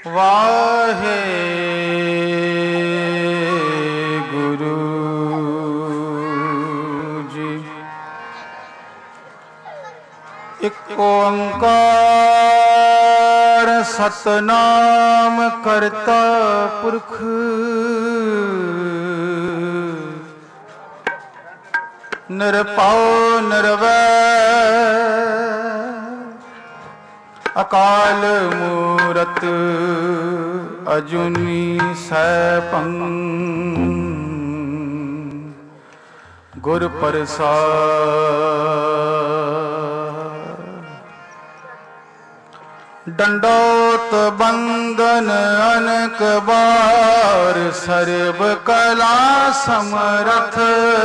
वाहे गुरु जी। एक ओंकार सतनाम करता पुरख, निरपौ निर्वैर अकाल मूरत अजूनी सैभं। गुर प्रसाद दंडोत बंदन अनक बार, सर्व कला समरथ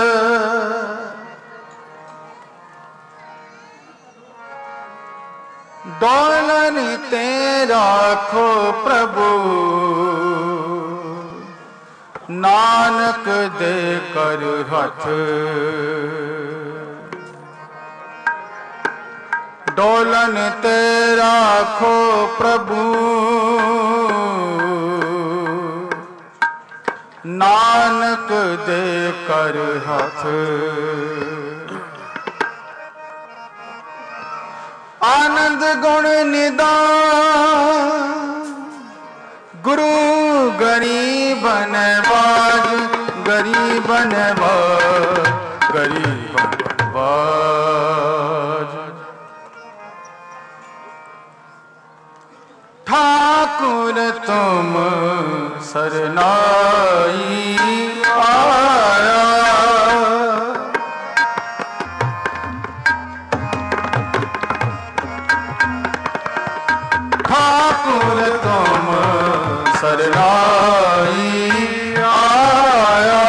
डोलन ते राखो प्रभु, नानक दे कर हथ। डोलन ते राखो प्रभु, नानक दे कर हथ। आनंद गुण निदान गुरु गरीब नवाज, गरीब नवाज, गरीब नवाज। ठाकुर तुम सरनाई आया, ठाकुर तुम सरनाई आया।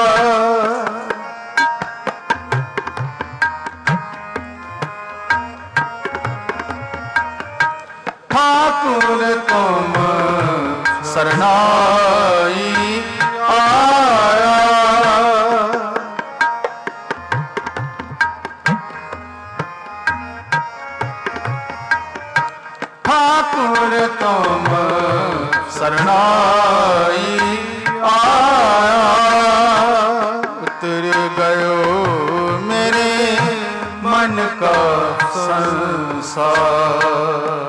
ठाकुर तुम सरनाई आया। ठाकुर तुम सरनाई आया। उतर गयो मेरे मन का संसार,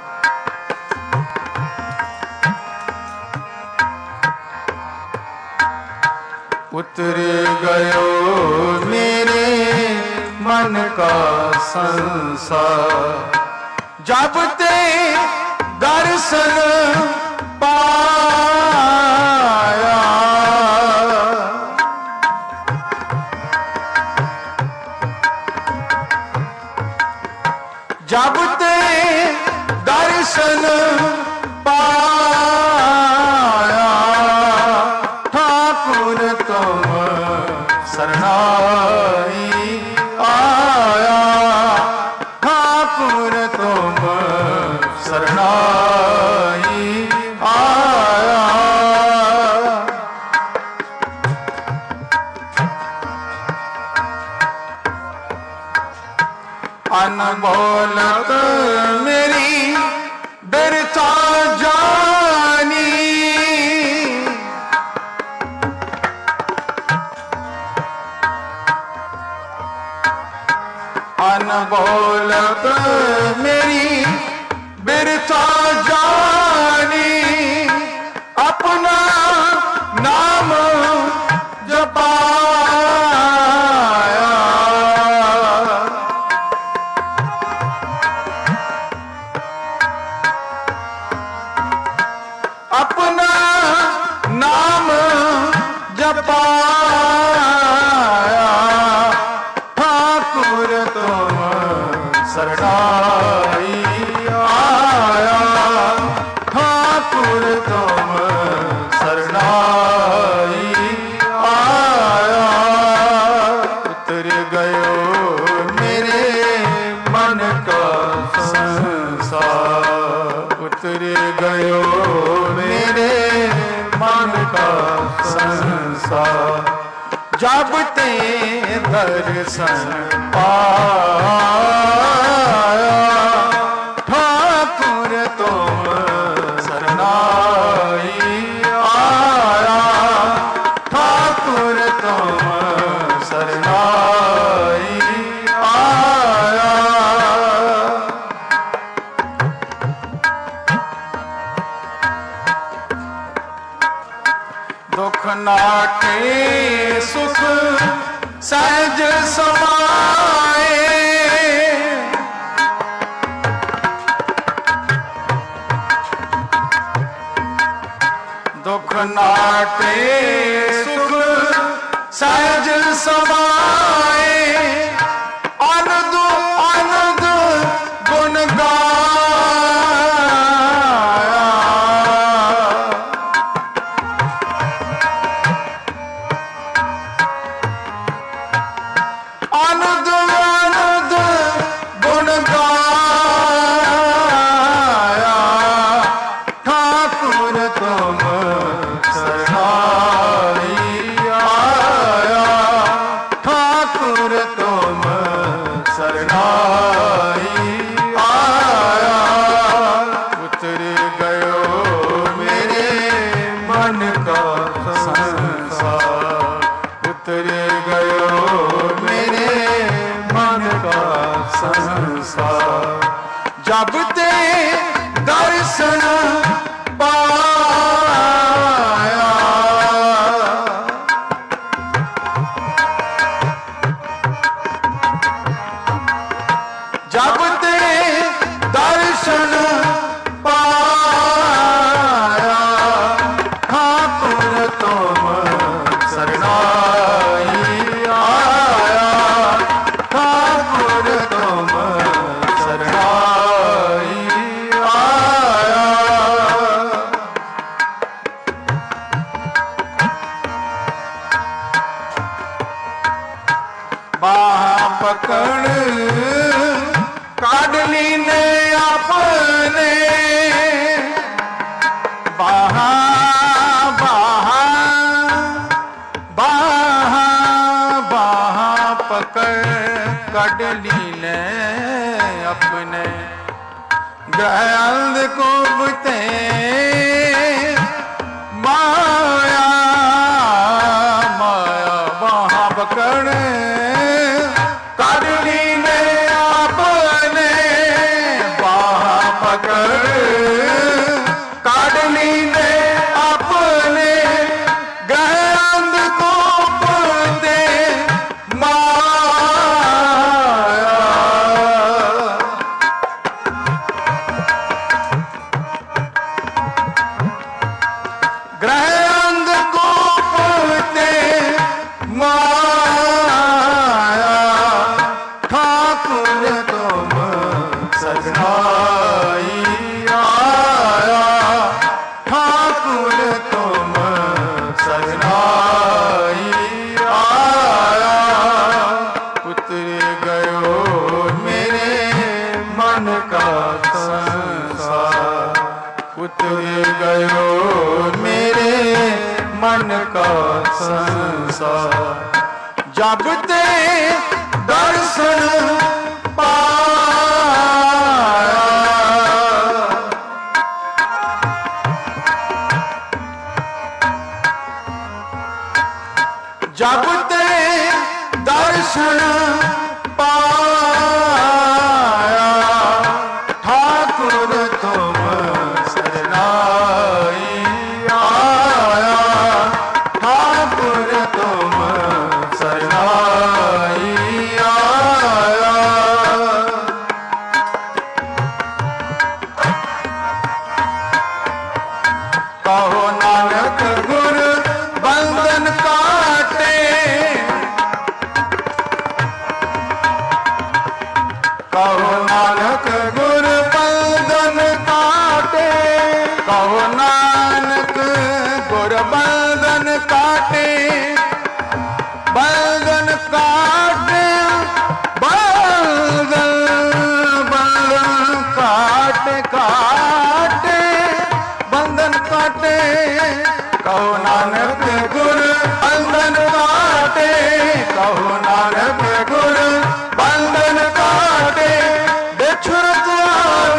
उतर गयो मेरे मन का संसार। जब ते दर्शन पाया, जब ते दर्शन पाया। ठाकुर तुम सरनाई आया। ठाकुर तुम सरनाई आया। अनबोलत मेरी बिरथा जानी, अनबोलत मेरी बिरथा जानी। अपना नाम जपाया, अपना नाम जपाया। ठाकुर तुम सरनाई आया। ठाकुर तुम सरनाई आया। उतर गयो मेरे मन का संसार, उतर गयो मेरे मन का संसार। जब ते दर्शन पाया। ठाकुर तुम सरना तुम सरनाई आया। दुख नाटे सुख सहज समाए, दुख नाटे सुख सहज समाए, आनंद आनंद गुण गाया। आनंद आनंद गुण गाया, ठाकुर तुम सरनाई आया। ठाकुर तुम सरनाई आया। उतर गयो मेरे मन का संसार, उतर गयो मेरे मन का संसार। जब ते दर्शन पाया, जब ते दर्शन पाया, ठाकुर तुम सरनाई आया। ठाकुर तुम सरनाई आया। बाह पकड़ काढ़ लीने अपने, बाहा बाहा बाहा बाहा पकड़ काढ़ लीने अपने। गहल कुबते माया माया, बाहा पकड़ काढ़ लीने अपने। बाहा पकड़ काढ़ लीने अपने, गहल कुबते माया। ग्रह कुबते माया, ठाकुर तुम सरनाई आया। ठाकुर तुम सरनाई आया। उतर गयो मेरे मन का संसार, उतर गयो मेरे मन का संसार। जब ते दर्शन पाया, जब ते दर्शन पाया, ठाकुर तुम सरनाई आया। ठाकुर तुम सरनाई आया। कहो नानक गुर बंधन काटे, कहो नानक गुर बंधन काटे। कहो नानक गुर बंधन काटे, बंधन काटे, बंधन बंधन काटे काटे, बंधन काटे। कहो नानक गुर बंधन काटे, कहो नानक गुर बंधन काटे। बिछुरत आन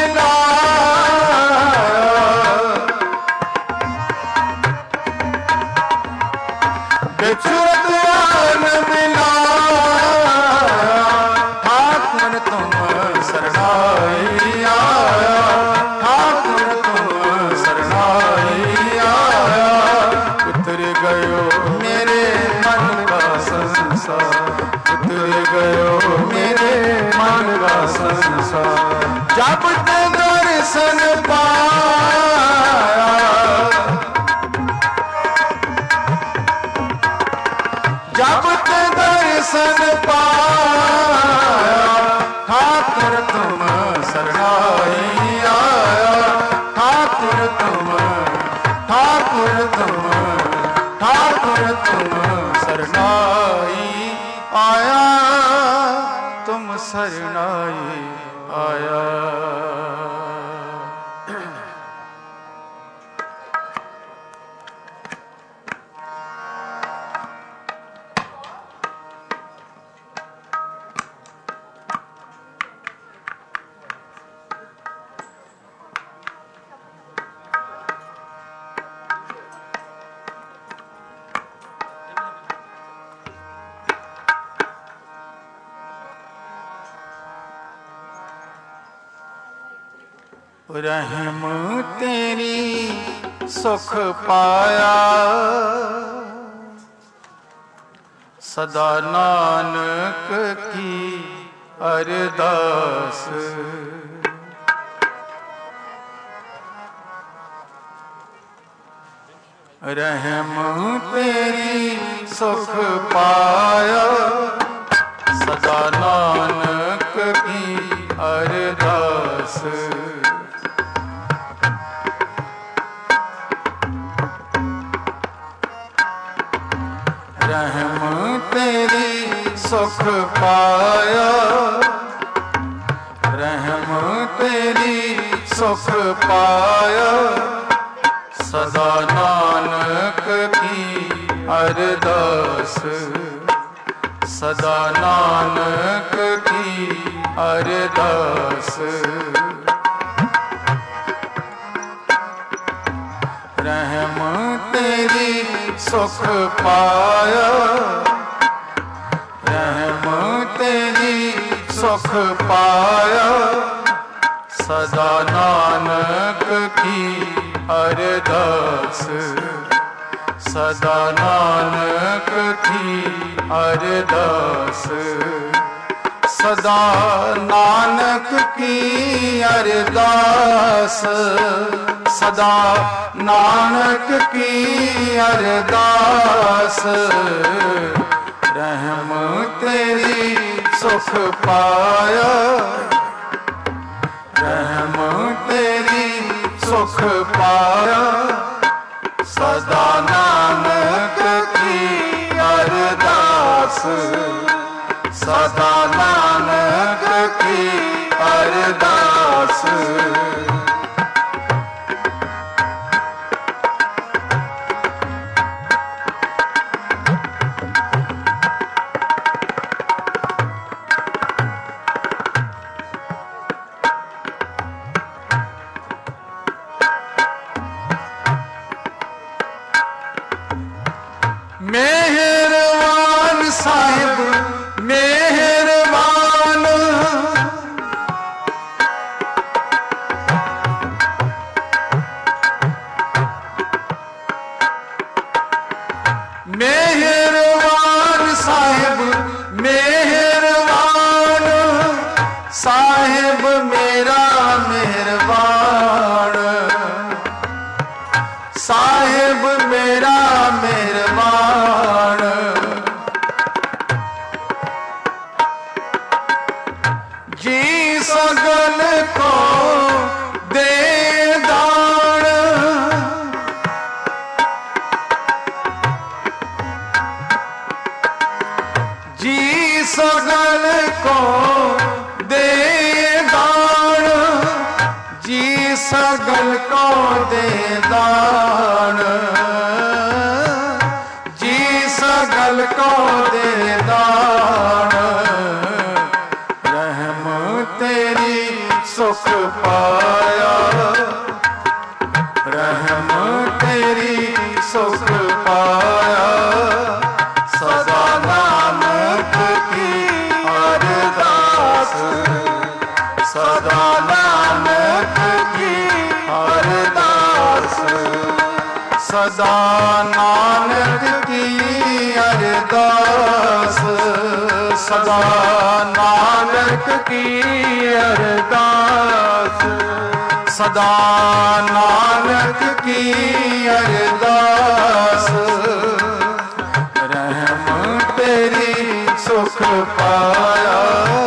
मिलाया, बिछुरत संसार, उतर गयो मेरे मन का संसार। जब ते दर्शन पाया, जब ते दर्शन पाया, ठाकुर तुम शरणाई आया। ठाकुर तुम, ठाकुर तुम, ठाकुर तुम शरणाई आया, तुम शरणाई आया। रहम तेरी सुख पाया, सदा नानक की अरदास। रहम तेरी सुख पाया, सदा नानक की अरदास। रहम तेरी सुख पाया, रहम तेरी सुख पाया, सदा नानक की अरदास। सदा नानक की अरदास। रहम तेरी सुख पाया, रहम तेरी सुख पाया, सदा नानक की अरदास। सदा नानक की अरदास। सदा नानक की अरदास। सदा नानक की अरदास। रहम तेरी सुख पाया, रहम तेरी सुख पाया, सदा नानक की अरदास। सदा नानक की अरदास। मेहरबान साहिब मेहरबान, मेहरबान साहिब मेहरबान, साहिब मेरा मेहरबान, साहिब मेरा मेहरबान। जी सगल को दे दान, जी सगल को दे दान, जी सगल को दे दान, जी सगल को दे दान। रहम तेरी सुख पाया, रहम तेरी सुख पाया, सदा नानक की अरदास। सदा नानक की अरदास। सदा नानक की अरदास। सदा नानक की अरदास, सदा नानक की अरदास। रहम तेरी सुख पाया,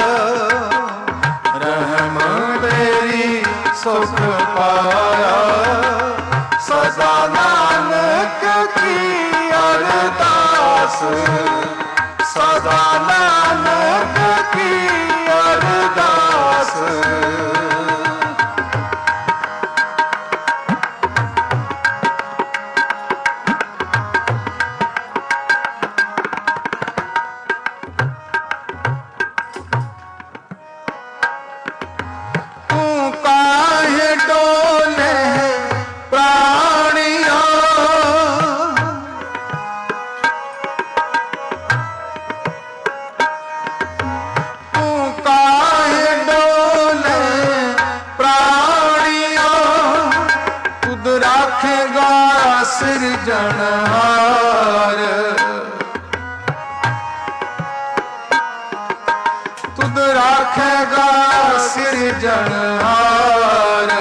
रहम तेरी सुख पाया, सदा नानक की अरदास, सदा नानक की अरदास। सिरजनहार तुद राखेगा सिरजनहार,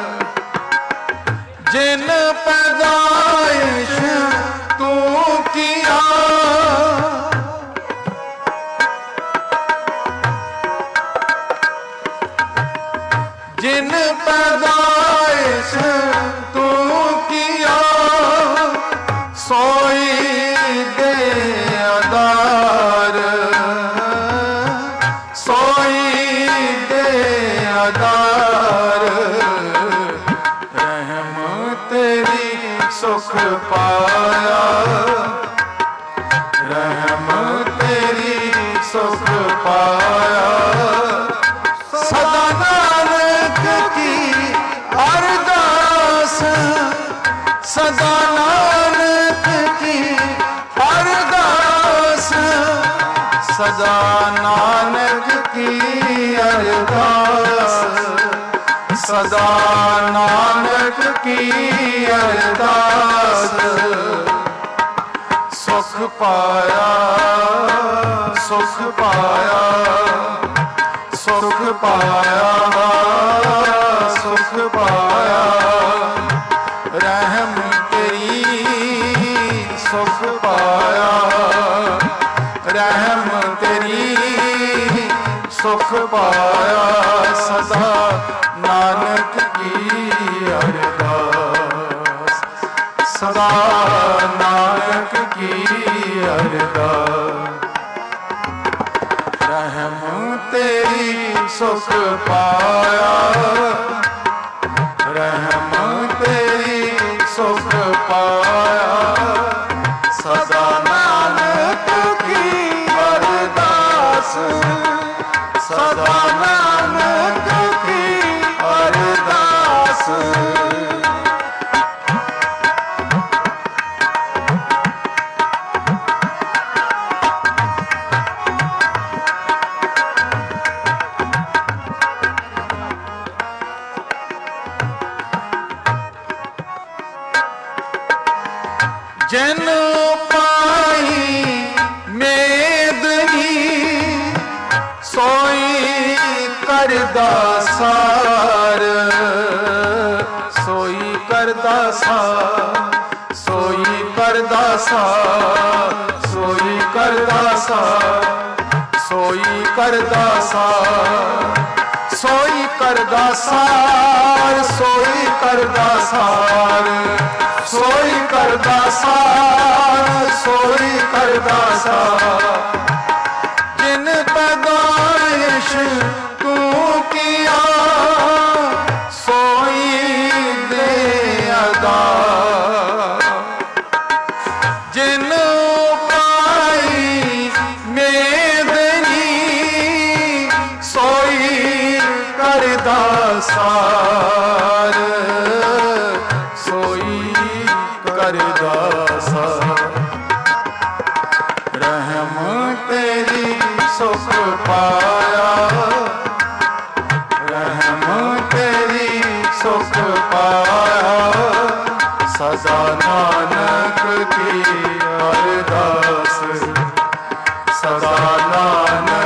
जिन पैदाइश तू किया, जिन पैदाइश तू किया, सोई दे अदार, सोई दे अदार। रहम तेरी सुख पाया, रहम तेरी सुख पाया, सदा नानक की अरदास, सदा नानक की अरदास, सदा नानक की अरदास, सदा नानक की अरदास। सुख पाया, सुख पाया, सुख पाया, सुख पाया, रहम तेरी सुख पाया, रहम तेरी सुख पाया, सदा नानक की अरदास, सदा नानक की अरदास। रहम तेरी सुख पाया, रहम तेरी सुख पाया, सदा नानक की अरदास, सदा नानक की अरदास। जिन पाई मेदनी, सोई करदा सार, सोई करदा सार, सोई करदा सार, सोई करदा सार, सोई करदा सार, सोई करदा सार, सोई करदा सार, सोई करदा सार, सोई करदा सार। जिन पैदाइश तू किया, सोई दे अदार, जिन पाई मेदनी, सोई करदा सार, सोई करदा सार। रहम तेरी सुख पाया, रहम तेरी सुख पाया, सदा नानक की अरदास, सदा नानक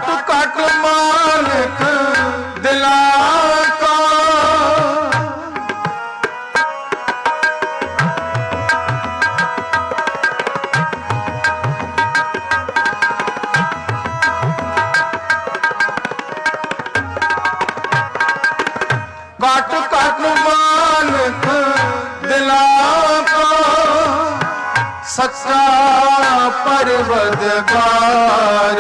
कट मालिक दिला का कट कट मालिक दिला का सच्चा परवदगार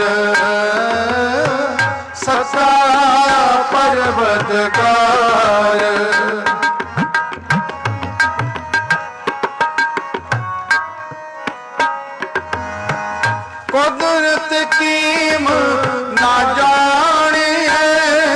सच्चा परवदगार कुदरत कीम ना जाने है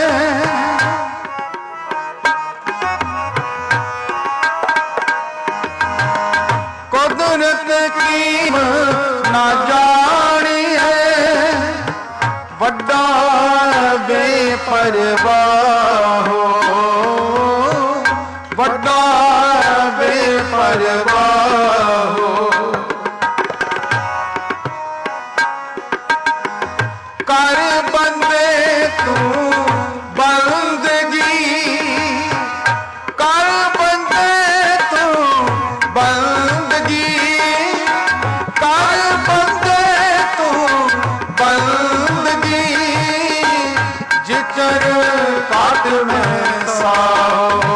कुदरत कीम ना जानी है वड्डा बेपरवाह हो वड्डा बेपरवाह हो कर बंदे तू बंदगी कर बंदे तू बंदगी कर बंदे तू बंदगी जिचर काट में साहो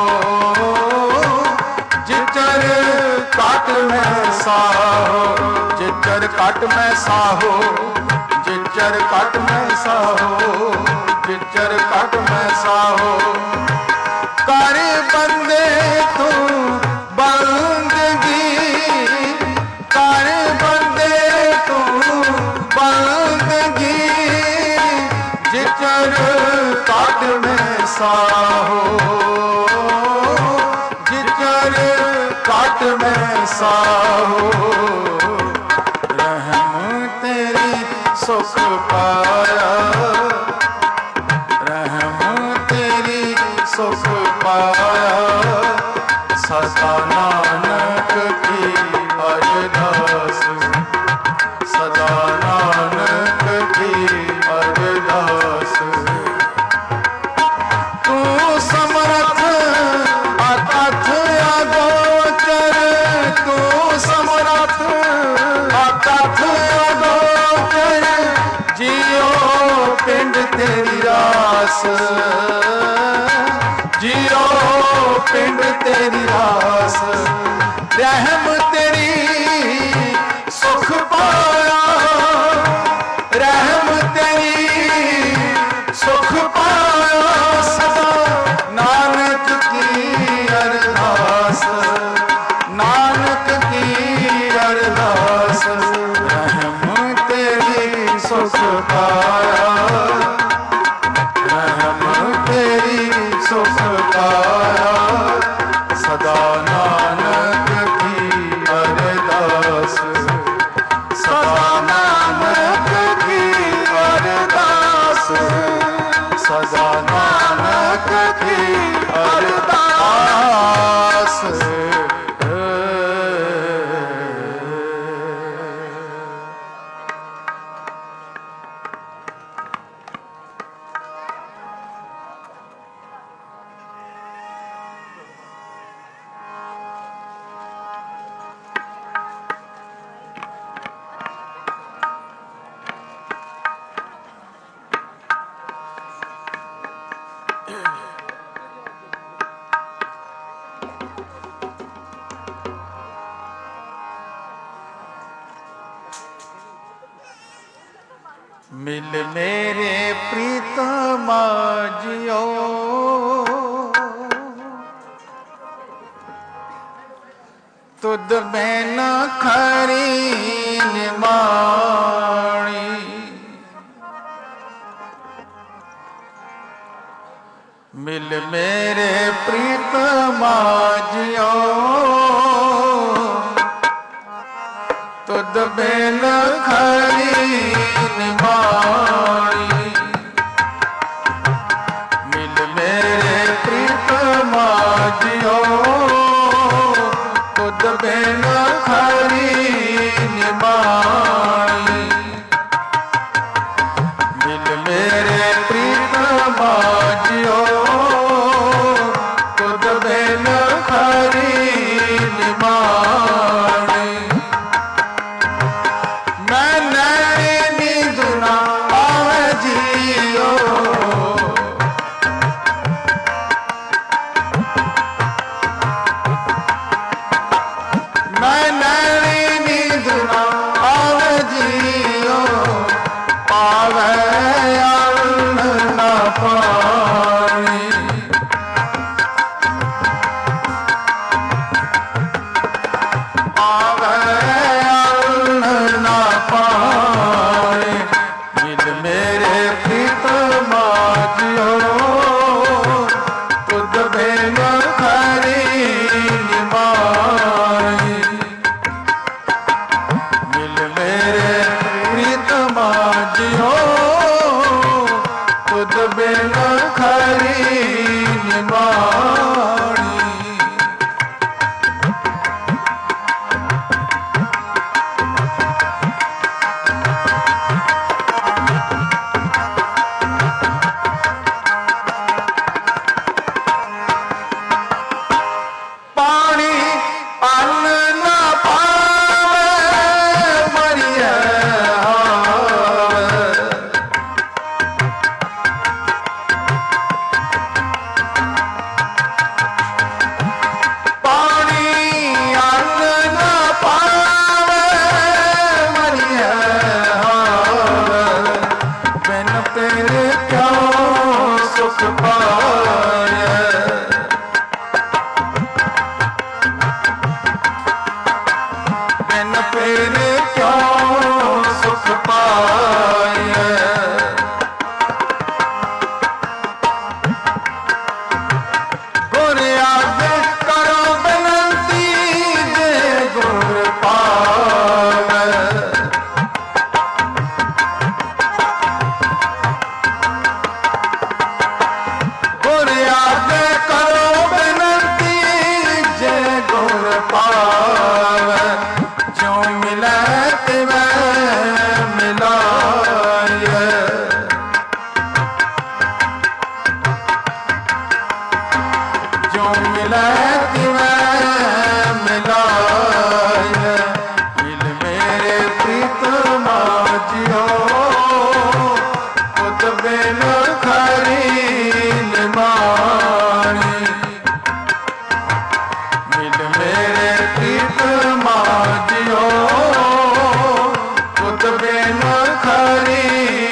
जिचर काट में साहो जिचर काट में साहो जिचर काट में साहो जिचर काट में साहो कर बंदे तू बंदगी कर बंदे तू बंदगी जिचर काट में साहो जिचर काट में साहो रहम तेरी सुख पाया रहम तेरी सुख पाया सदा नानक की अरदास सदा नानक की अरदास तू समर्थ अकथ अगोचर तू समर्थ अकथ अगोचर जियो पिंड तेरी रास जियो पिंड तेरी रास रहम तेरी सुख पाया रहम तेरी सुख पाया सदा नानक की अरदास नानक की अरदास रहम तेरी सुख पाया रहम तेरी सुख पाया सदा नानक की अरदास सदा नानक की अरदास सदा नानक की अरदास मिल मेरे प्रीतमा जियो तुद में न खरी निमाणी मिल मेरे प्रीतमा जियो तुद में न खरी निमाणी मिल मेरे प्रीतमा जियो तुद में न खरी निमाणी मिल मेरे माजियो तुद बिन खरी निमाणी मैं नैनी नींद ना आवे जियो मैं नैनी नींद ना आवे जियो पावे अन्न ना पानी पावे अन्न ना पानी मिल मेरे प्रीत माजियो तुद बिन खरी निमाणी मिल मेरे प्रीत माजियो तुद बिन खरी निमाणी पानी अन्न ना पावे मरिया पानी अन्न ना पावे मरिया बिन तेरे क्यों सुख पाए बिन तेरे क्यों सुख पाए गुर आगे करो विनती जे गुर पावे गुर आगे करो विनती जे गुर पावे जो मिले तिवे मिलाए जो मिले तिवे मिलाए मिल मेरे प्रीत माजियो तुद बिन खरी निमाणी मिल मेरे प्रीत माजियो तुद बिन खरी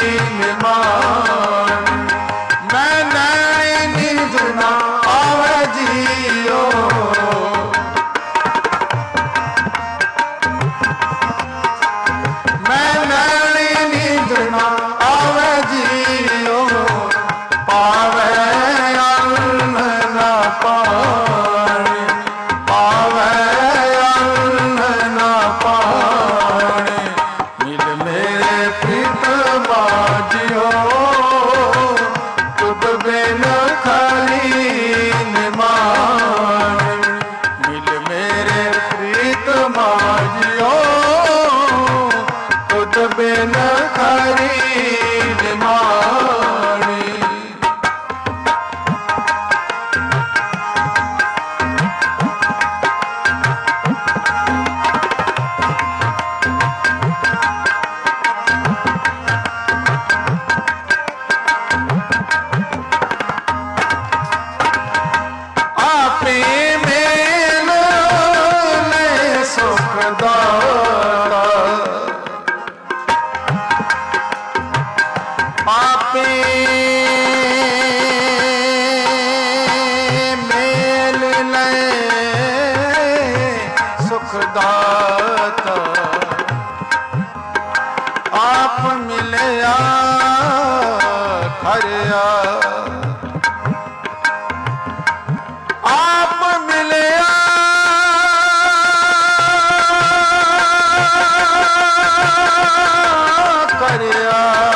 निमाणी मैं नैनी नींद ना आवे जियो मैं नैनी नींद ना आवे जियो पावे अन्न ना पानी पावे अन्न ना पानी मिल मेरे प्रीत माजियो तुद बिन खरी निमाणी मिल मेरे प्रीत माजियो तुद बिन खरी निमाणी आपे मेलो ले सुख दाता आपे मेल ले सुख दाता आप मिलया खरिया आप मिलया खरिया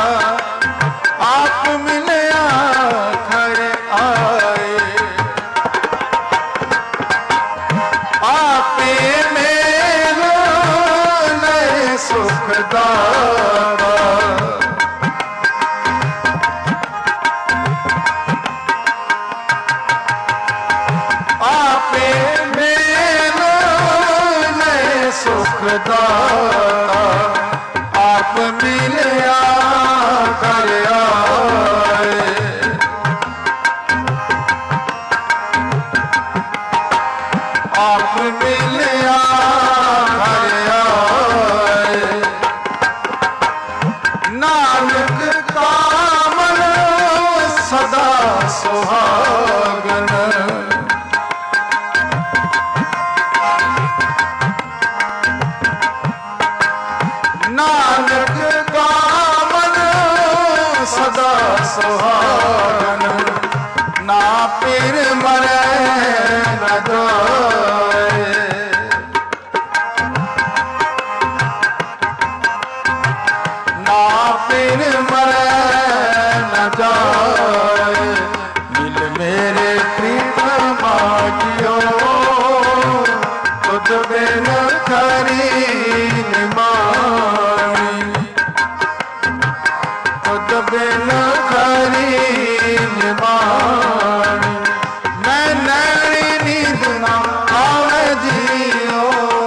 आप मिलया खरे आए आपे मेलो नए सुखदारा दाता आप मिलया घर आए। आप मिलया घर आए। नानक का मन सदा सुहागन। नानक का मन सदा सुहागन। ना पीर मरे न जाए। ना पीर मरे न जाए। मिल मेरे प्रीतम माटियो तुझ बिन खरी निमानी। तुझ बिन खरी निमानी। मैं नैनी नींद न आवे जियो।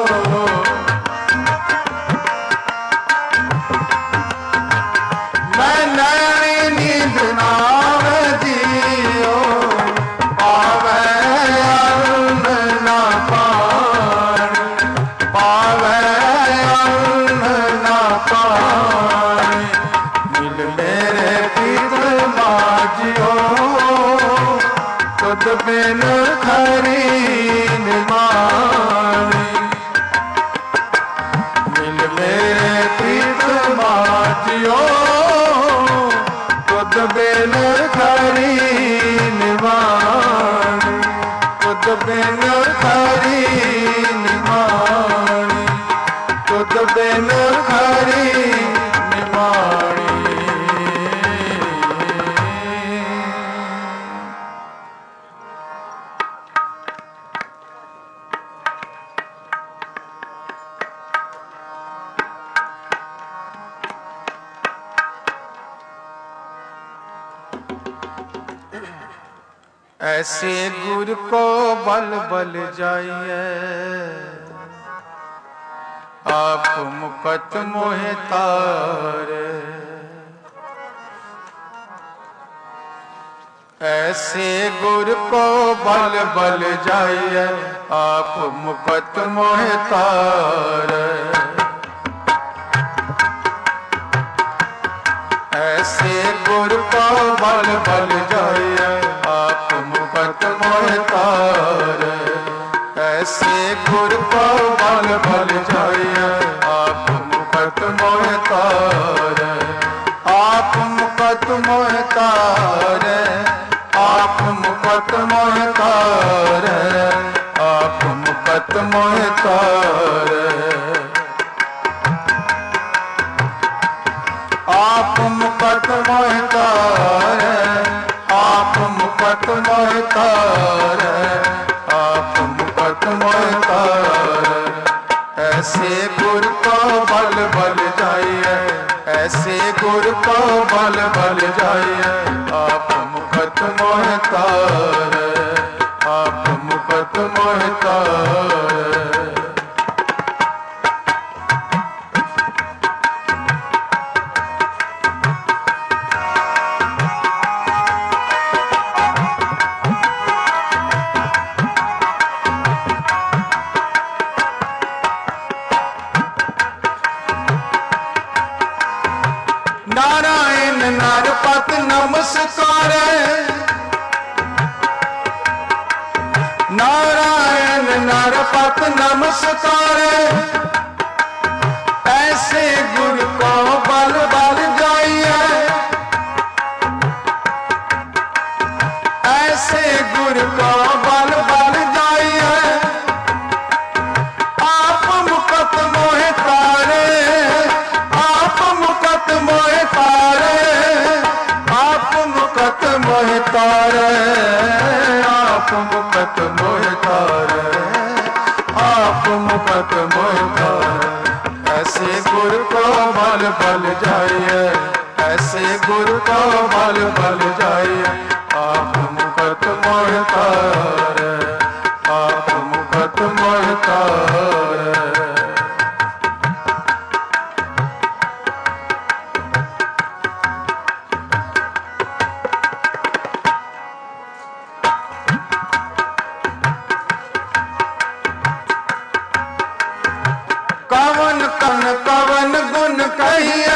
मैं नैनी नींद न आवे जियो। पावे अन्न न पानी। पावे अन्न न पानी। मिल मेरे पितर माजियो तुझ बिन खरी निमानी। मिल मेरे पितर माजियो तुझ बिन खरी निमानी। तुझ बिन खरी निमानी। तुझ बिन खरी निमानी। ऐसे गुर को बल बल जाइए। आप मुकत मोहे तारे। ऐसे गुर को बल बल जाइए। आप मुकत मोहे तारे। ऐसे गुर को बल बल जाइए। आप मुकत मोहे तारे। ऐसे गुर को बल बल जाइए। आप मुकत मोहे तारे। आप मुकत मोहे तारे। आप मुकत मोहे तारे। आप मुकत मोहे तारे। आप मुकत मोहे तारे। आप मुकत मोहे तारे। आप मुकत मोहे तारे। ऐसे गुर को बल बल जाइए। ऐसे गुर को बल बल जाइए। आप मुकत मोहे तारे। आप मुकत मोहे तारे। नारायण नरपत नमस्कार। नारायण नरपत नमस्कार। ऐसे गुरु को बल बल जाइए। ऐसे गुरु को बल बल जाइए। आप मुकत मोहे तारे। आप मुकत मोहे तारे। आप मुकत मोहे तारे। आप मुकत मोहे तारे। आप मुकत मोहे तारे। ऐसे गुर को बल बल जाइए। ऐसे गुर को बल बल जाइए। आप मुकत मोहे तारे। आप मुकत मोहे तारे। कवन कन कवन गुण कहिए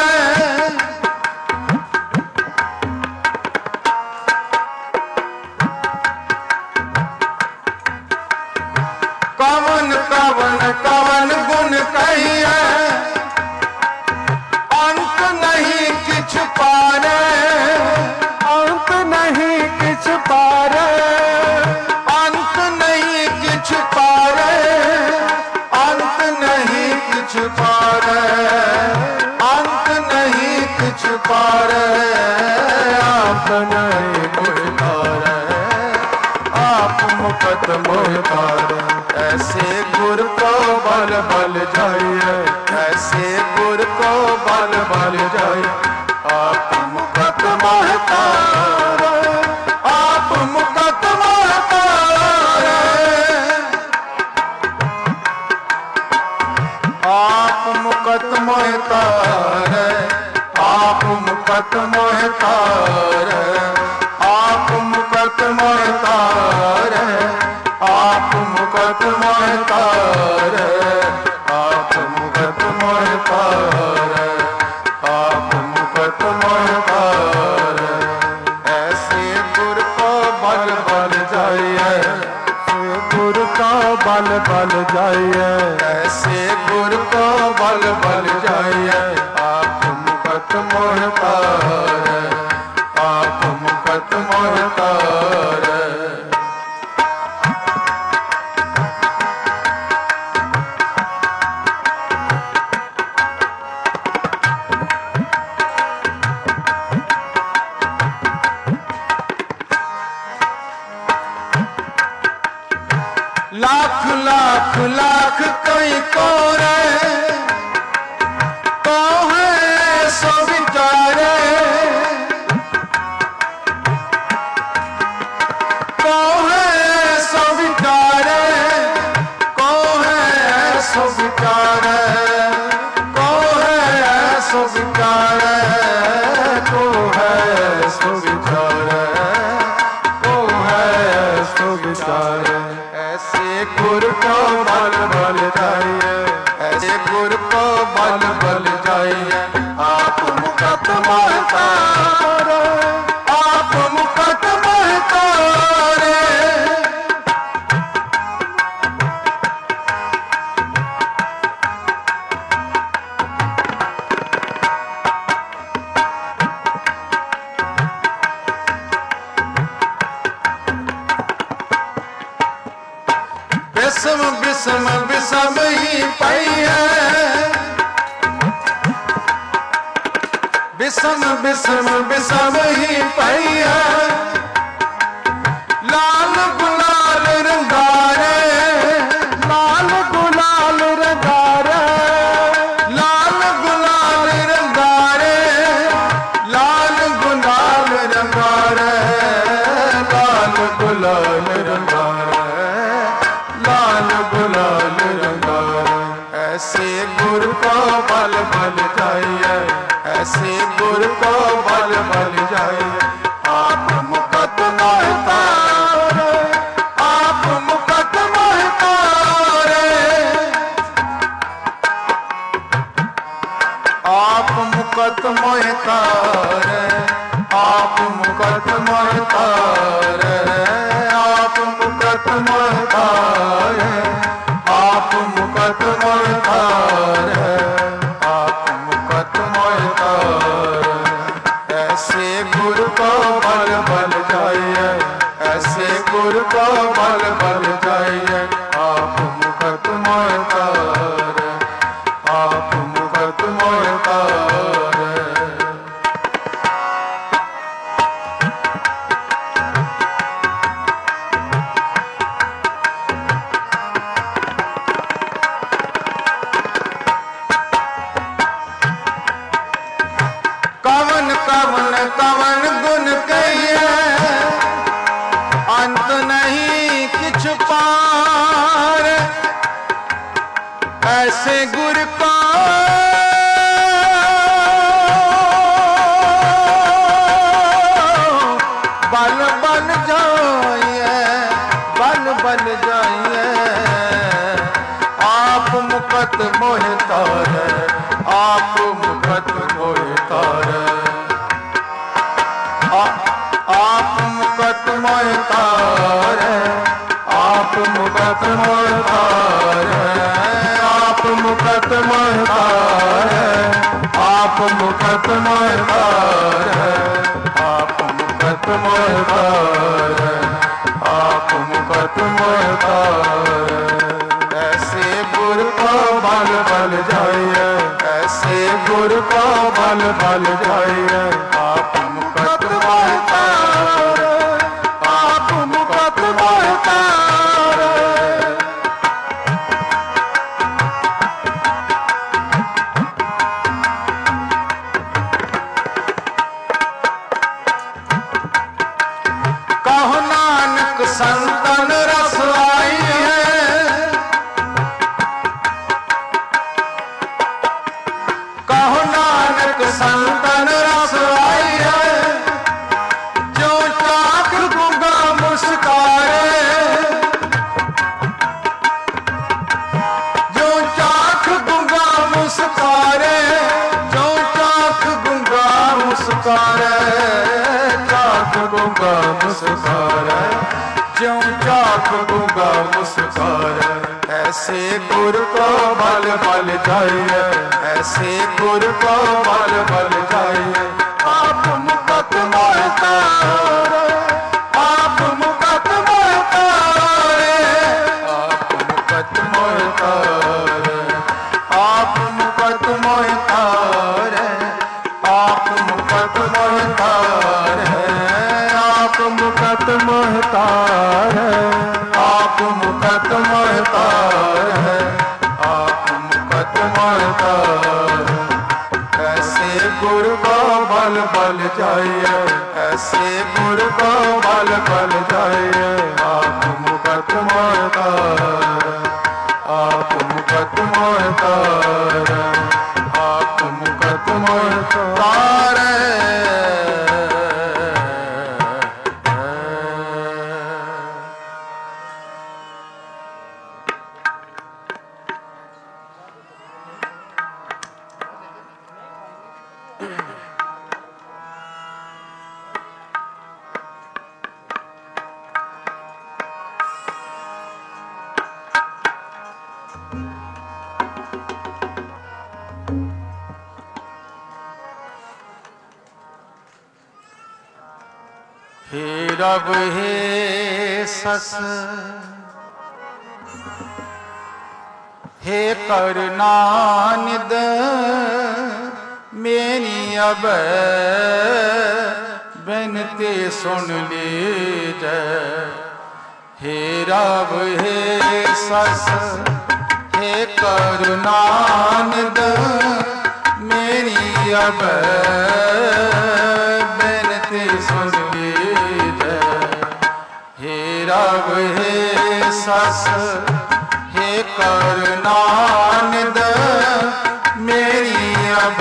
कवन कवन कवन गुण कहिए अंत नहीं किछ पारे अंत नहीं किछ पारे अंत नहीं किछ पारे अंत नहीं किछ पारे अंत नहीं किछ पारे आप नहीं कुछ पारे आप मुकत मोह पारे ऐसे गुर को बल बल जाइए ऐसे गुर को बल बल जाइए आप मुकत मोह पारे आप मुकत मोह पारे आप मुकत मोह तारे आप मुकत मोह तारे आप मुकत मोह तारे आप मुकत मोह तारे आप मुकत मोह तारे आप मुकत मोह तारे ऐसे गुर को बल बल जाइए गुर को बल बल जाइए ऐसे गुर को बल बल जाइए आप मुकत मोह तारे आप मुकत मोह तारे लाख लाख लाख कोई कोरे तो है सो विचारे को है सो विचारे को है सो विचारे को है सो विचारे को है सो विचारे को है सो विचारे ऐसे गुर को बल बल जाइए ऐसे गुर को बल बल जाइए आप मुकत मोह तारे आप मुकत मोह तारे विषम विषम विषम ही पाइए विषम विषम विषम ही पाइए लाल गुलाल रंगारे लाल गुलाल रंगारे लाल गुलाल रंगारे लाल गुलाल रंगारे लाल गुलाल रंगारे लाल गुलाल रंगारे ऐसे गुर को बल बल जाइए ऐसे गुर को बल बल जाइए आप मुकत मोह तारे आप मुकत मोह तारे आप मुकत मोह तारे आप मुकत मोह तारे आप मुकत मोह तारे आप मुकत मोह तारे आप मुकत मोह तारे ऐसे गुर को बल बल जाइए ऐसे गुर को बल बल जाइए आप मुकत मोह तारे आप मुकत मोह तारे कवन कवन कवन गुण कहिए अंत नहीं किछ पार ऐसे गुर को बल बल जाइए बल बल जाइए आप मुकत मुकत मोह तारे, आप मुकत मोह तारे, आप मुकत मोह तारे, आप मुकत मोह तारे, आप मुकत मोह तारे, आप मुकत मोह तारे, आप मुकत मोह तारे, आप मुकत मोह तारे। ऐसे गुर को बल बल जाइए, ऐसे गुर को बल बल जाइए, आप मुकत मोह तारे, आप मुकत मोह तारे। कहो नानक संतन रस आई है, कहो नानक संतन रस आई है, जो चाख गूंगा मुस्कारे, जो चाख गूंगा मुस्कारे, जो चाख गूंगा मुस्कारे, चाख गूंगा मुस्कारे, जो चाख गूंगा मुस्कारे। ऐसे गुर को बल बल जाइए, ऐसे गुर को बल बल जाइए, आप मुकत मोह तारे, आप मुकत मोह तारे, आप मुकत मोह तारे, आप मुकत मोह तारे, आप मुकत मोह तारे, आप मुकत मोह तारे, आप मुकत मोह तारे, आप मुकत मोह तारे। ऐसे गुर को बल बल जाइए, ऐसे गुर को बल बल जाइए, आप मुकत मोह तारे, आप मुकत मोह तारे, आप मुकत मोह तारे। हे रब हे सस, हे करुणानिध, मेरी अब बिनती सुन लीजिए। हे रब हे सस, हे करुणानिध, मेरी अब बिनती सुन लीजिए। हे रब हे सस, हे करुणानिध, मेरी अब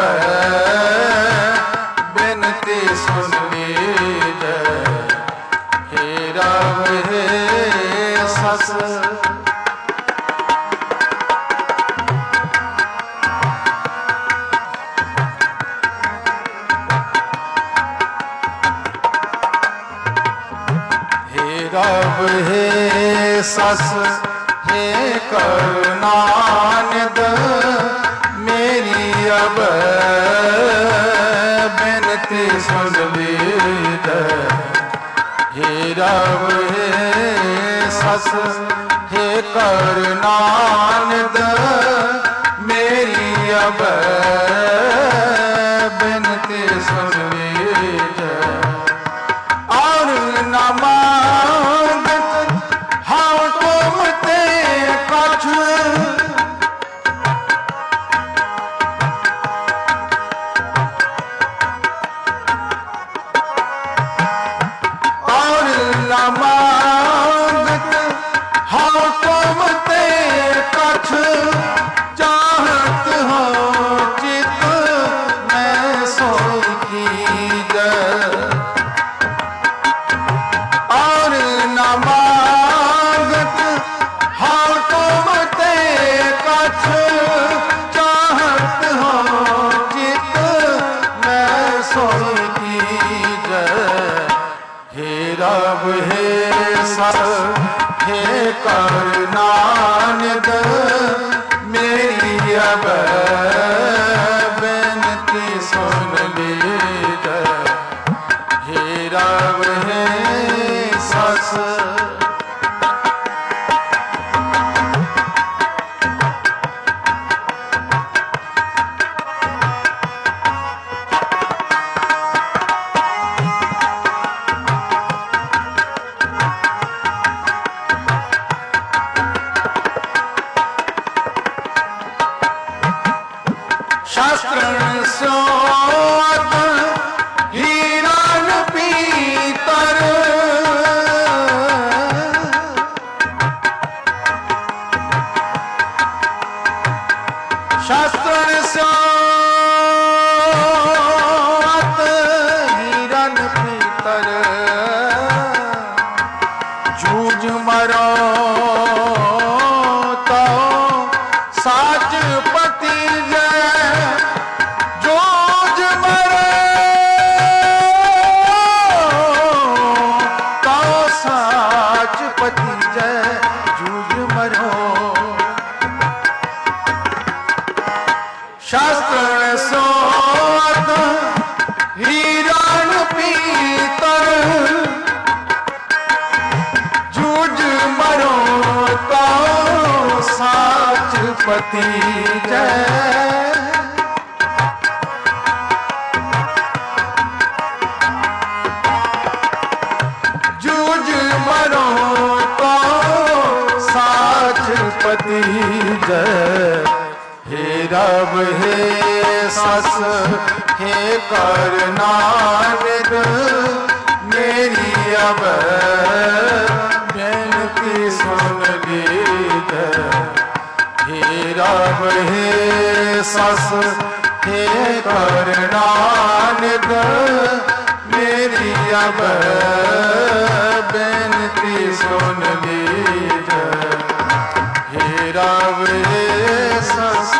बिनती सुन लीजिए। हे रब हे सस, रब हे सस, हे करुणानिध, मेरी अब बिनती सुन लीजिए। हे रब हे सस, हे करुणानिध, मेरी अब बिनती सुन लीजिए। और न मांगत हाँ तुम ते कछ, और न मांगत हाँ तुम ते कछ, चाहत हो कर नानक मेरी अब बेनती सुन लीजिए। हे रब हे सस शास्त्रन सोत हीरन पीतर शास्त्रन सोत हीरन पीतर जूझ मरो तो साच पति पति जय जूझ मरो। शास्त्र सोत हीरन पीतर जूझ मरो तो साच पति जय। पति जय हे रब हे सस हे कर नानक मेरी अब बेनती सुन लीजिए। हे रब हे सस हे कर नानक मेरी अब बेनती सुन लीजिए। हे रब हे सस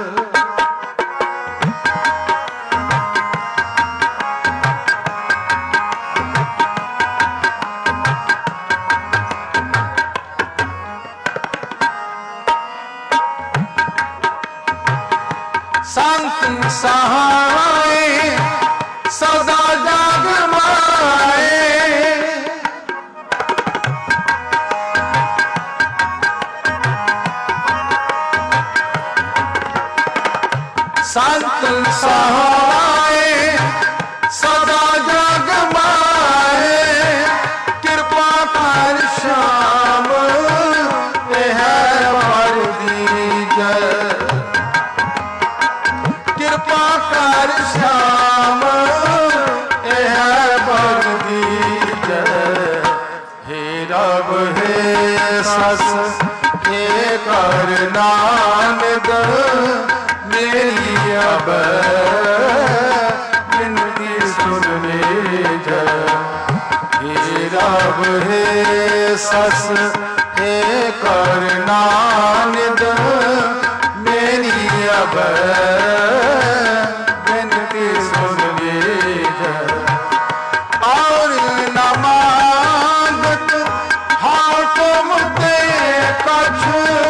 संत सहाय सदा जग माए संत सहाय सदा जग माए कृपा कर श्याम यह पर दीजय। कृपा कर श्याम यह पर दीजय। हे रब हे सस हे कर नानक मेरी अब विनती सुन लीजिए। हे रब हे सस हे कर नानक मेरी अब विनती सुन लीजिए। और न मांगत हाथों मुझे कछ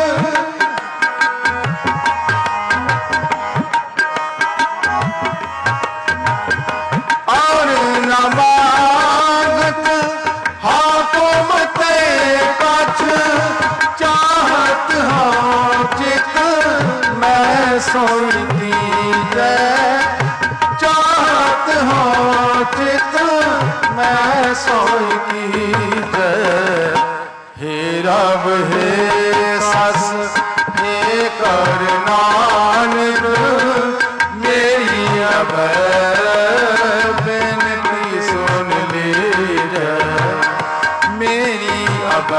मांगत हाथों मते कछ चाहत हो चित मैं सोई दीजै। चाहत हो चित मैं सोई दीजै। हे रब हे सस हे कर नानक मेरी अब मेरी अब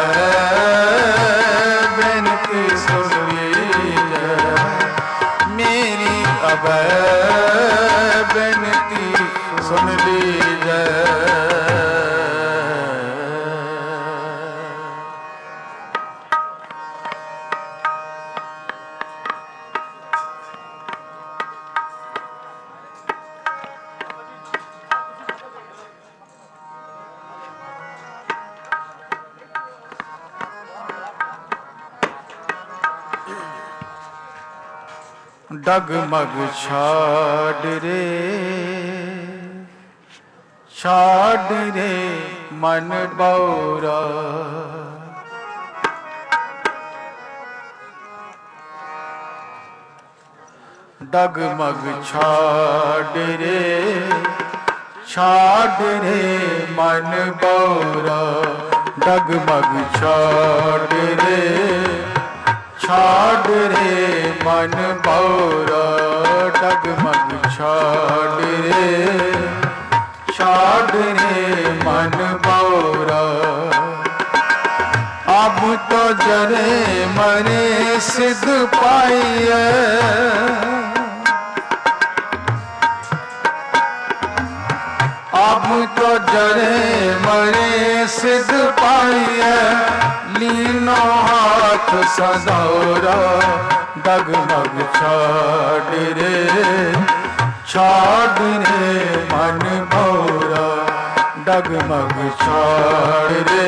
बेनती सुन लीजिए। मेरी अब बेनती सुन लीजिए। डगमग छाड़ रे मन बौरा। डगमग छाड़ रे मन बौरा। डगमग छाड़ रे मन बौरा। डगमग छाड़ रे मन बौरा। अब तो जरे मरे सिद्ध पाइए। अब तो जरे मरे सिद्ध पाइए। लीनो हाथ सदौरा। डगमग छाड़ रे मन बौरा। डगमग छाड़ रे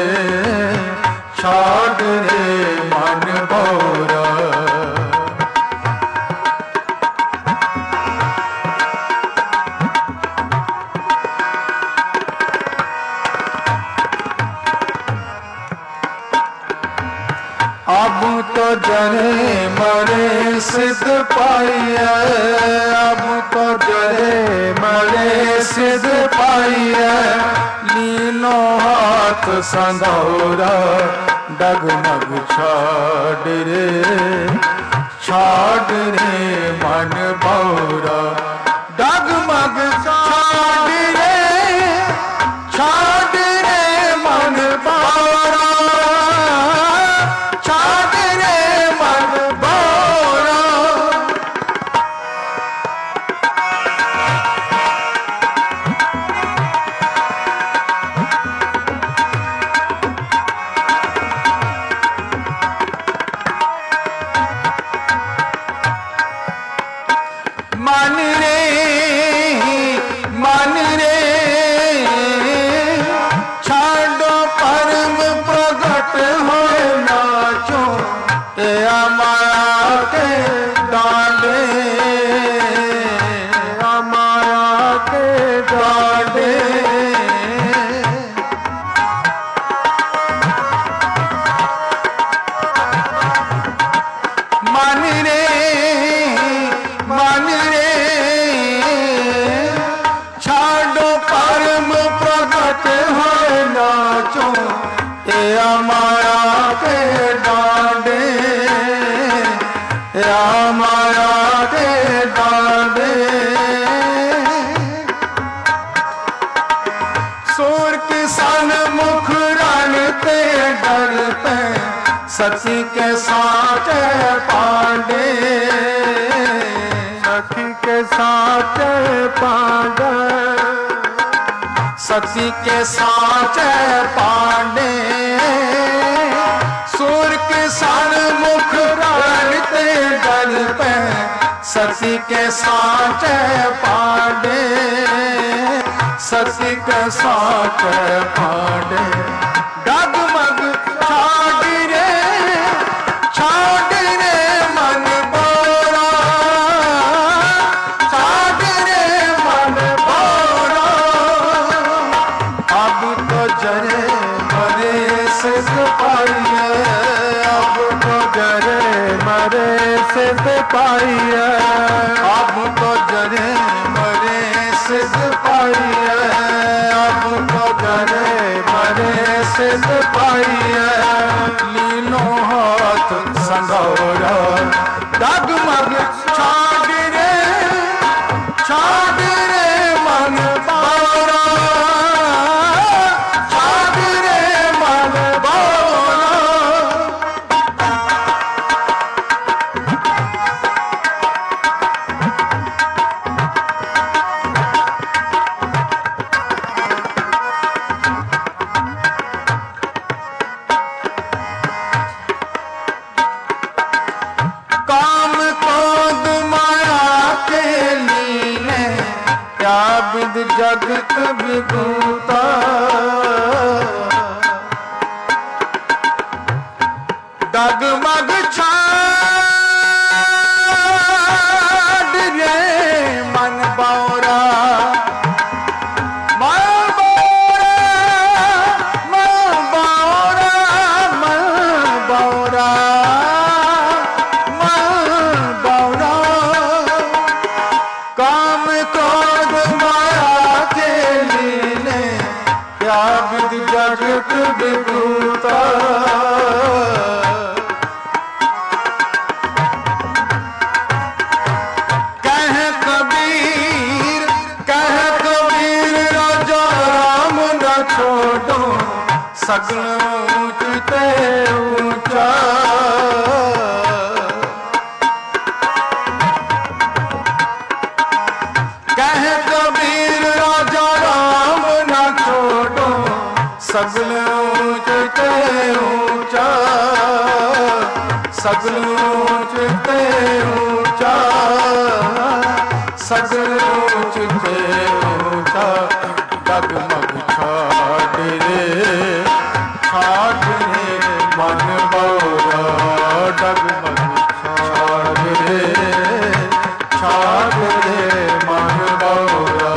मन बौरा। अब तो जरे मरे सिद्ध पाइए। अब तो जरे मरे सिद्ध पाइए। लीनो हाथ संधौरा। डगमग छाड़ रे मन बौरा। डगमग छाड़ रे मन बौरा। मन रे छाड़ो परम प्रगट हो नाचो। तेरा माया के डांडे। माया के डांडे। मन रे छाड़ो परम प्रगट हो नाचो। तेरा माया के डांडे। माया के डांडे। सूर किसान मुख रनते डरते। सती के साचे पांडे। सखी के साचे पांडे। सती के साचे पांडे। सूर किसान मुख रनते डरते। सती के साचे पांडे। सती के साचे पांडे। डगमग छाड़ रे मन बौरा। छाड़ रे मन बौरा। अब तो जरे मरे सिद्ध पाइए। अब तो जरे मरे सिद्ध पाइए। अब तो जरे मरे सिद्ध पाइए। अब तो जरे मरे सिद्ध पाइए। लीनो हाथ संगौरा। डगमग छाड़ रे मन बौरा। छाड़ रे मन बौरा। काम क्रोध माया के लीने। क्या विद जगत विभूता। डगमग छाड़ सगल ऊंच ते ऊंचा। कह कबीर राजा राम ना छोड़ो, सगल ऊंच ते ऊंचा, सगल ऊंच ते ऊंचा, सगल ऊंच ते ऊंचा। डगमग छाड़ रे मन बौरा, डगमग छाड़ रे मन बौरा।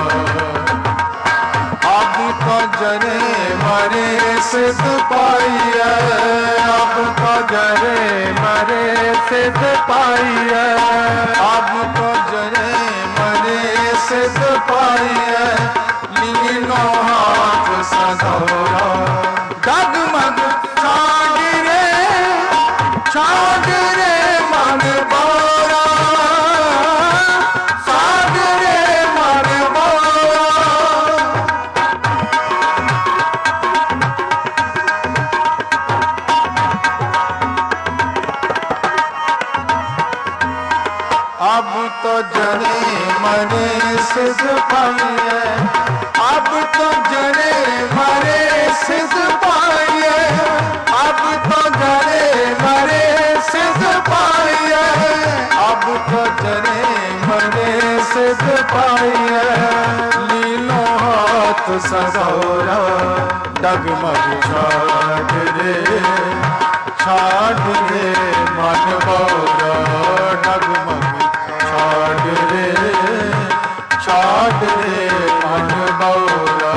अब तो जरे मरे सिद्ध पाइए, अब तो जरे मरे सिद्ध पाइए, अब तो जरे मरे सिद्ध पाइए। लीनो हाथ सधौरा, डगमग छाड़ रे मन बौरा, छाड़ रे मन बौरा। अब तो जरे मरे सिद्ध पाइए, अब तो जरे मरे सिद्ध पाइए, अब तो जरे मरे सिद्ध पाइए, अब तो जरे मरे सिद्ध पाइए। लीलो हाथ सधौरा, डगमग छाड़ रे मन बौरा, डगमग छाड़ रे मन बौरा।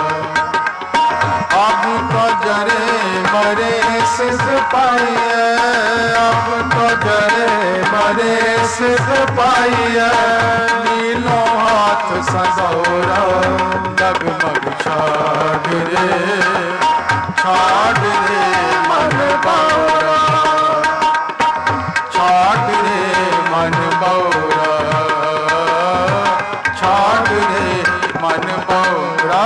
अब तो जरे मरे सिद्ध पाइए, अब तो जरे मरे सिद्ध पाइए। लीलो हाथ सधौरा, डगमग छाड़ रे मन बौरा, छाड़ रे मन बौरा, छाड़ रे मन बौरा।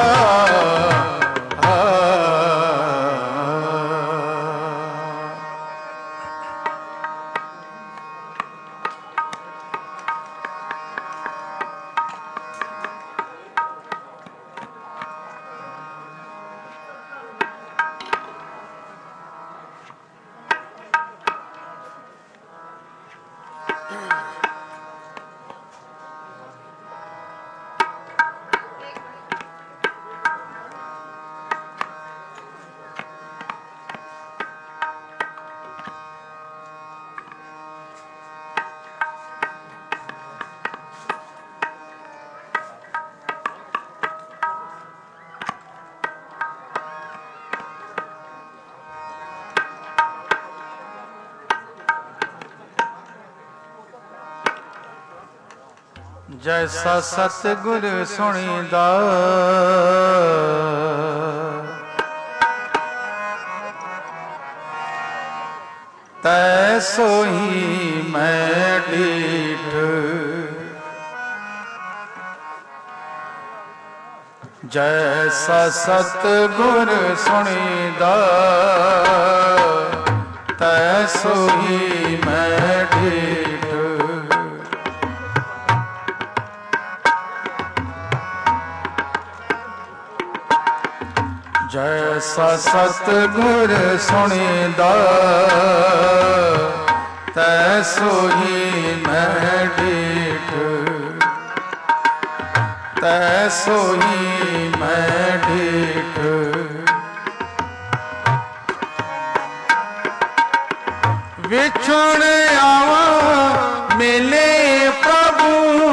जैसा सतगुर सुनीदा, तैसो ही मैं डीठ। जैसा सतगुर सुनीदा, तैसो ही मैं डीठ। जैसा सतगुर सुनीदा, तैसो ही मैं डीठ, तैसो ही मैं डीठ। विछुड़ आवा मिले प्रभु,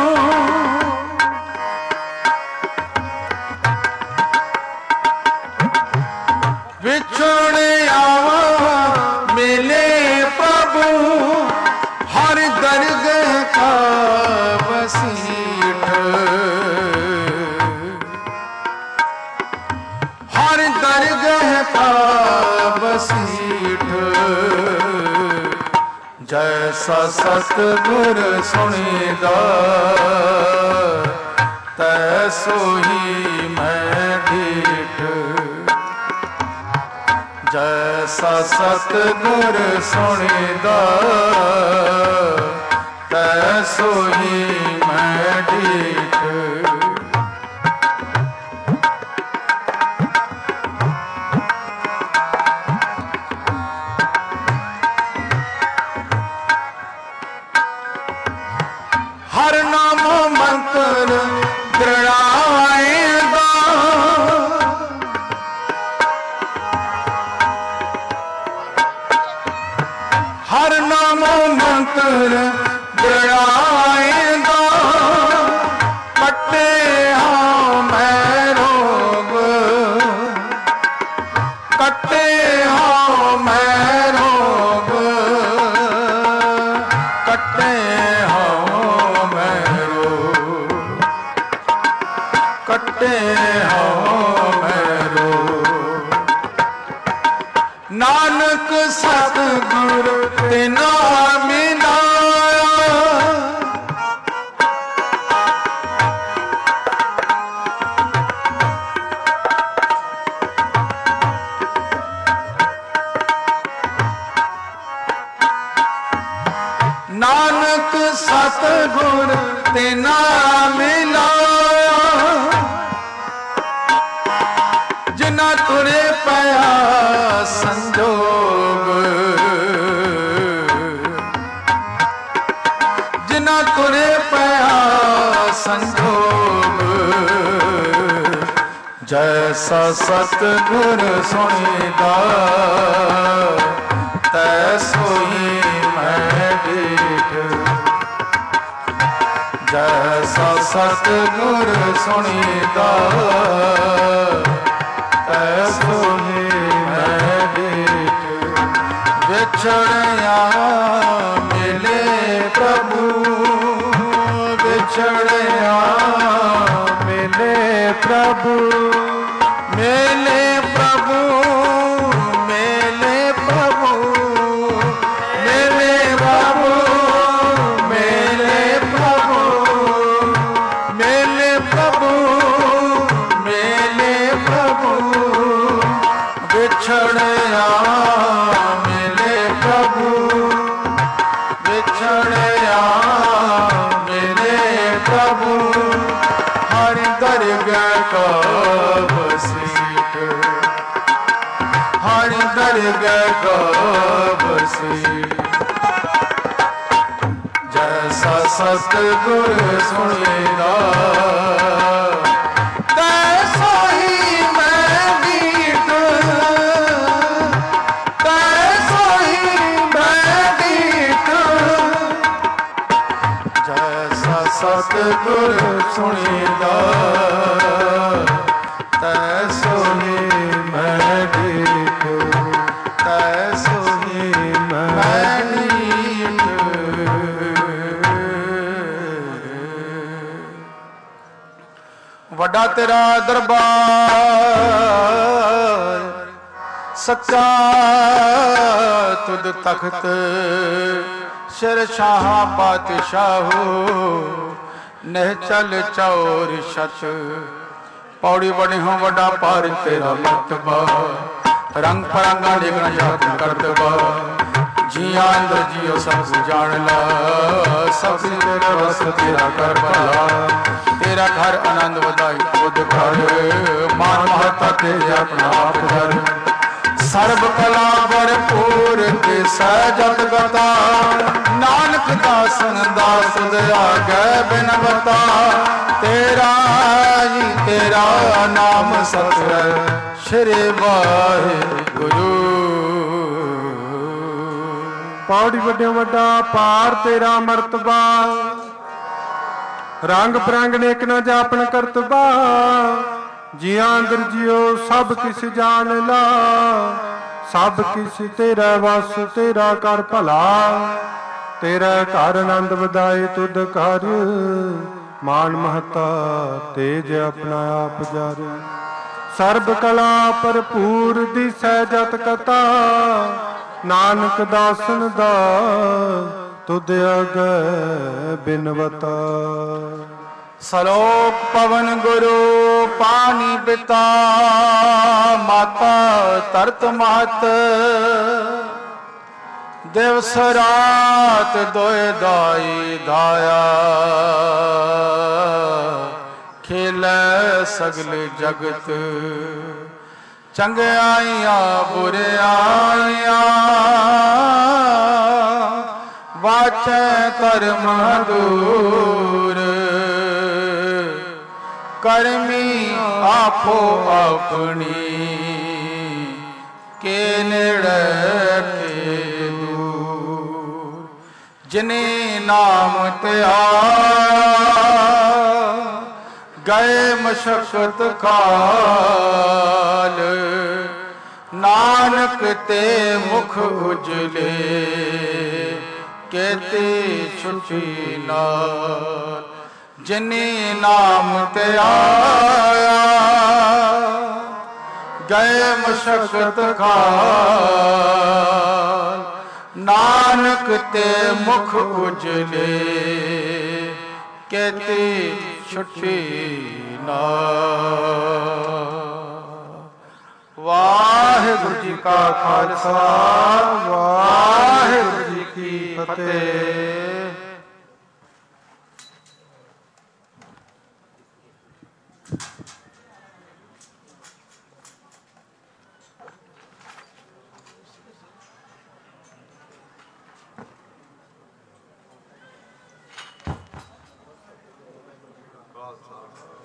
विछुड़ आवा मिले प्रभु, हर दरगह का बसीठ। हर दरगह का बसीठ। जैसा सतगुर सुनीदा, तैसो ही मैं डीठ, जैसा सतगुर सुनिदा तैसो ही मैं ढीठ। हर नाम मंत्र दृढ़ाएगा हर नाम मंत्र दृढ़ाएगा कटे हाँ मैं रोग कटे हाँ मैं रोग कटे कटे हो मेरो। नानक सतगुर तिना मिलाया नानक सतगुर तिना मिलाया जिना तुरे पाया संजोग जिना तुरे पाया संजोग जैसा सतगुर सुनिदा तैसो ही मैं ढीठ। जैसा सतगुर सुनिदा तैसो ही मैं ढीठ। बिछड़िया मिले प्रभु बिछड़िया मिले प्रभु मिले प्रभु मिले प्रभु मिले प्रभु मिले प्रभु मिले प्रभु मिले प्रभु बिछड़िया मिले प्रभु बिछड़िया मिले प्रभु हरि दरगाह का बसीठ हरि दरगाह का बसीठ। जैसा सतगुर सुनिदा तैसो ही मैं ढीठ तैसो ही मैं ढीठ। जैसा सतगुर सुनिदा तैसो ही मैं ढीठ तैसो ही मैं ढीठ। वड्डा तेरा दरबार सच्चा तुद तख्त सिर शाह पातशाहो निहचल चौर शत। पौड़ी बने हो वड्डा पार तेरा मर्तबा रंग फरंगा देखना याद करतबा जिया अंदर जियो सब जान ला सब तेरा बस तेरा कर भला। तेरा घर आनंद बधाई खुद घर मान महता तेरे अपना आप घर। सर्व कला भरपूर ते सहजत गता नानक दासन दास दया गए बिन बता। तेरा जी तेरा नाम सतगुर श्री वाहिगुरु। पौड़ी वड्डे वड्डा पार तेरा मर्तबा रंग बिरंग नेक न जापन करतबा। जिया अंदर जियो सब किस जान ला सब किस तेरा वस तेरा कर भला। तेरा घर आनंद वधाए तुद कर मान महता तेज अपना आप जार। सर्ब कला भरपूर दिसै जत कथा नानक दासन दा तुद अगै बिनवता। ਸਲੋਕ ਪਵਨ ਗੁਰੂ ਪਾਣੀ ਪਿਤਾ ਮਾਤਾ ਤਰਤ ਮਹਤ ਦਿਵਸ ਰਾਤ ਦੋਇ ਦਾਈ ਦਾਇਆ ਖੇਲੈ ਸਗਲ ਜਗਤ ਚੰਗਿਆਈਆਂ ਬੁਰਿਆਈਆਂ ਵਾਚੈ ਧਰਮ ਦੂਰ ਕਰਮੀ ਆਪੋ ਆਪਣੀ ਕੇ ਨੇੜੇ ਕੇ ਦੂਰ ਜਿਨੇ ਨਾਮ ਧਿਆਇਆ ਗਏ ਮਸ਼ਕਤ ਕਾਲ ਨਾਨਕ ਤੇ ਮੁਖ ਉਜਲੇ ਕੇਤੀ ਛੁਟੀ ਨਾਲ ਜਿਨੇ ਨਾਮ ਧਿਆਇਆ ਗਏ ਮਸ਼ਕਤ ਕਾਲ ਨਾਨਕ ਤੇ ਮੁਖ ਉਜਲੇ ਕੇਤੀ ਛੁਟੀ ਨਾਲ। ਵਾਹਿਗੁਰੂ ਜੀ ਕਾ ਖਾਲਸਾ ਵਾਹਿਗੁਰੂ ਜੀ ਕੀ ਫਤਿਹ। ਖਾਲਸਾ